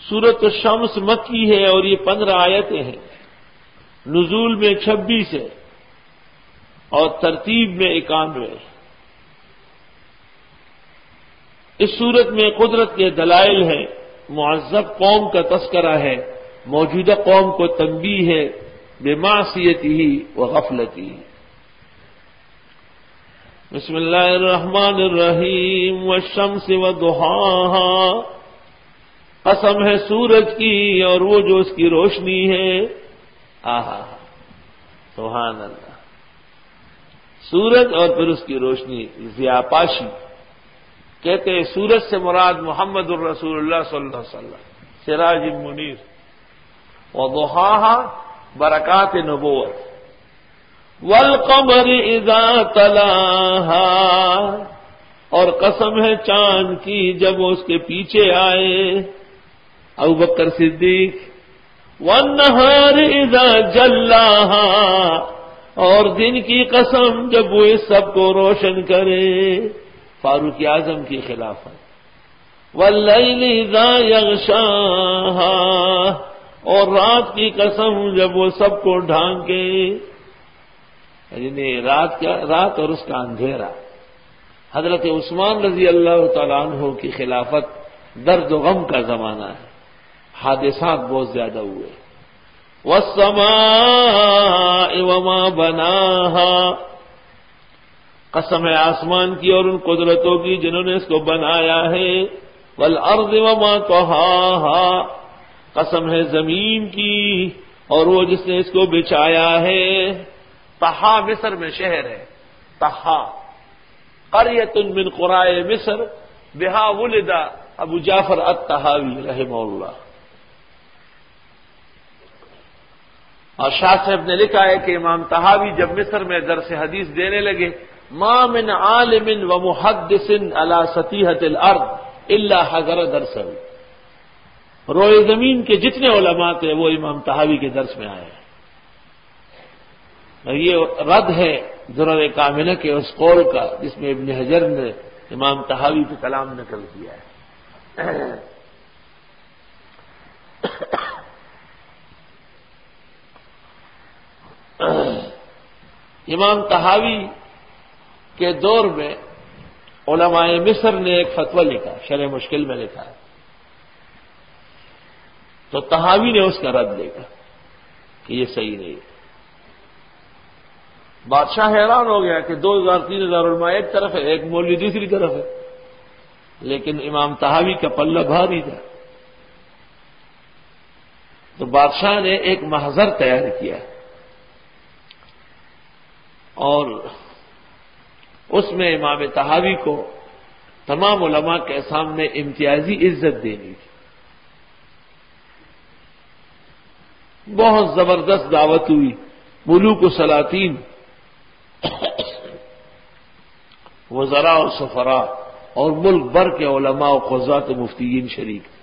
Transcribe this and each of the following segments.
سورۃ الشمس مکی ہے اور یہ 15 آیتیں ہیں، نزول میں 26 ہے اور ترتیب میں 91 ہے۔ اس صورت میں قدرت کے دلائل ہیں، معذب قوم کا تذکرہ ہے، موجودہ قوم کو تنبیہ ہے بمعصیتہ وغفلتہ۔ بسم اللہ الرحمن الرحیم والشمس وضحاها، قسم ہے سورج کی اور وہ جو اس کی روشنی ہے۔ آہا سبحان اللہ، سورج اور پھر اس کی روشنی، ضیاء پاشی کہتے ہیں سورج سے مراد محمد الرسول اللہ صلی اللہ علیہ وسلم، سراج منیر، وضحاها برکات نبوت، والقمر اذا تلاها، اور قسم ہے چاند کی جب وہ اس کے پیچھے آئے، ابوبکر صدیق، والنہار اذا جلاها، اور دن کی قسم جب وہ اس سب کو روشن کرے، فاروق اعظم کی خلافت، واللیل اذا یغشاها، اور رات کی قسم جب وہ سب کو ڈھانکے، یعنی رات اور اس کا اندھیرا۔ حضرت عثمان رضی اللہ تعالیٰ عنہ کی خلافت درد و غم کا زمانہ ہے، حادثات بہت زیادہ ہوئے۔ والسماء وما بناها، قسم ہے آسمان کی اور ان قدرتوں کی جنہوں نے اس کو بنایا ہے۔ والارض وما طحاها، قسم ہے زمین کی اور وہ جس نے اس کو بچھایا ہے۔ طحا مصر میں شہر ہے، طحا قریۃ من قراء مصر بہا ولد ابو جعفر الطحاوی رحمہ اللہ۔ اور شاہ صاحب نے لکھا ہے کہ امام طحاوی جب مصر میں درس حدیث دینے لگے، ما من عالم ومحدث على سطیحۃ الارض الا حضر درسہ، روئے زمین کے جتنے علماء تھے وہ امام طحاوی کے درس میں آئے ہیں۔ یہ رد ہے درر کاملہ کے اس قول کا جس میں ابن حجر نے امام طحاوی پہ کلام نقل کیا ہے۔ امام طحاوی کے دور میں علماء مصر نے ایک فتویٰ لکھا، شرح مشکل میں لکھا ہے، تو طحاوی نے اس کا رد لکھا کہ یہ صحیح نہیں ہے۔ بادشاہ حیران ہو گیا کہ 2000-3000 علماء ایک طرف ہے، ایک مولوی دوسری طرف ہے، لیکن امام طحاوی کا پلہ بھاری تھا، تو بادشاہ نے ایک محضر تیار کیا اور اس میں امام طحاوی کو تمام علماء کے سامنے امتیازی عزت دینی تھی۔ بہت زبردست دعوت ہوئی، ملوک و سلاطین، وزراء اور سفراء اور ملک بھر کے علماء و قضات و مفتیین شریک تھے۔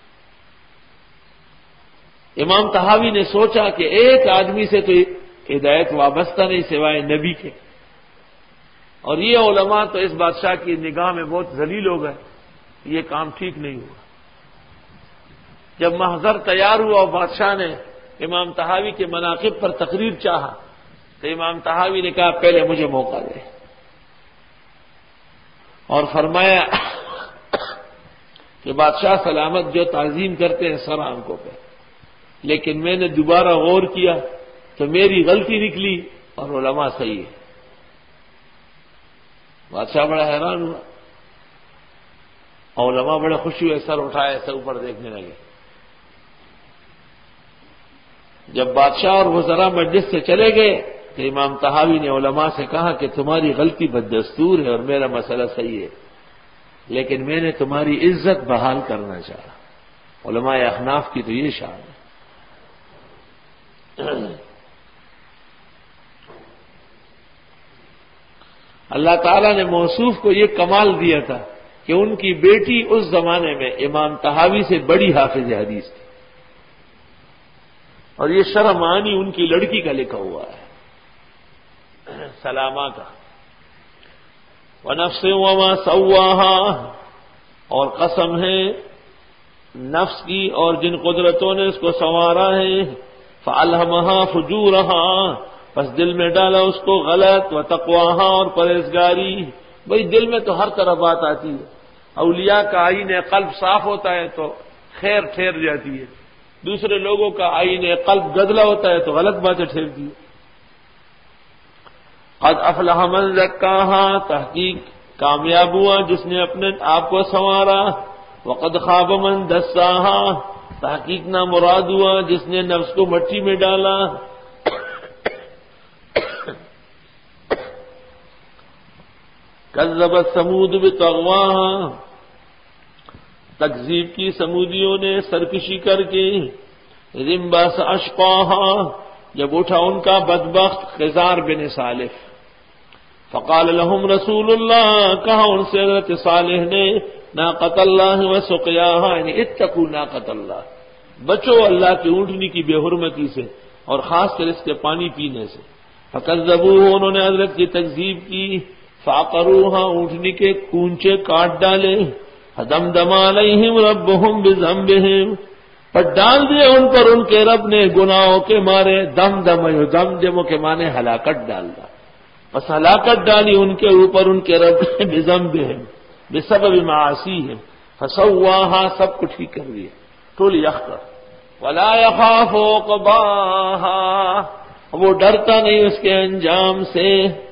امام طحاوی نے سوچا کہ ایک آدمی سے تو ہدایت وابستہ نہیں سوائے نبی کے، اور یہ علماء تو اس بادشاہ کی نگاہ میں بہت ذلیل ہو گئے، یہ کام ٹھیک نہیں ہوا۔ جب محضر تیار ہوا اور بادشاہ نے امام طحاوی کے مناقب پر تقریر چاہا تو امام طحاوی نے کہا پہلے مجھے موقع دے، اور فرمایا کہ بادشاہ سلامت جو تعظیم کرتے ہیں سر آنکھوں پہ، لیکن میں نے دوبارہ غور کیا تو میری غلطی نکلی اور علماء صحیح ہے۔ بادشاہ بڑا حیران ہوا، علماء بڑے خوشی ہوئے، سر اٹھائے ایسے اوپر دیکھنے لگے۔ جب بادشاہ اور وزراء مجلس سے چلے گئے تو امام طحاوی نے علماء سے کہا کہ تمہاری غلطی بددستور ہے اور میرا مسئلہ صحیح ہے، لیکن میں نے تمہاری عزت بحال کرنا چاہا۔ علماء احناف کی تو یہ شان ہے۔ اللہ تعالیٰ نے موصوف کو یہ کمال دیا تھا کہ ان کی بیٹی اس زمانے میں امام طحاوی سے بڑی حافظ حدیث تھی، اور یہ شرح معانی ان کی لڑکی کا لکھا ہوا ہے، سلامہ کا۔ وَنَفْسٍ وَمَا سَوَّاهَا، اور قسم ہے نفس کی اور جن قدرتوں نے اس کو سنوارا ہے، فَأَلْهَمَهَا فُجُورَهَا، پس دل میں ڈالا اس کو غلط، وَتَقْوَاهَا، اور پرہیزگاری۔ بھئی دل میں تو ہر طرح بات آتی ہے، اولیاء کا آئین قلب صاف ہوتا ہے تو خیر ٹھہر جاتی ہے، دوسرے لوگوں کا آئین قلب گدلا ہوتا ہے تو غلط باتیں ٹھہرتی ہے۔ قد افلح من زکاہا، تحقیق کامیاب ہوا جس نے اپنے آپ کو سنوارا، وقد خاب من دساہا، تحقیق نامراد ہوا جس نے نفس کو مٹی میں ڈالا۔ کذبت ثمود بطغواہا، تکذیب کی سمودیوں نے سرکشی کر کے، اذ انبعث اشقاہا، جب اٹھا ان کا بدبخت خزار بن صالح، فقال لهم رسول اللہ، کہا ان سے حضرت صالح نے، ناقۃ اللہ وسقیاہا، یعنی اتقوا ناقۃ اللہ، بچو اللہ کی اونٹنی کی بے حرمتی سے اور خاص کر اس کے پانی پینے سے۔ فکذبوہ، انہوں نے حضرت کی تکذیب کی، فعقروہا، اونٹنی کے کونچے کاٹ ڈالے، فدمدم علیہم ربہم بذنبہم، پر ڈال دیا ان پر ان کے رب نے گناہوں کے مارے، دمدم یدمدم کے معنی ہلاکت ڈالنا، بس ہلاکت ڈالی ان کے اوپر ان کے رب نے بذنبہم، بسبب معاصیہم، فسواہا، سب کچھ ٹھیک کر دیا، ٹول یخر، ولا یخاف عقباہا، وہ ڈرتا نہیں اس کے انجام سے۔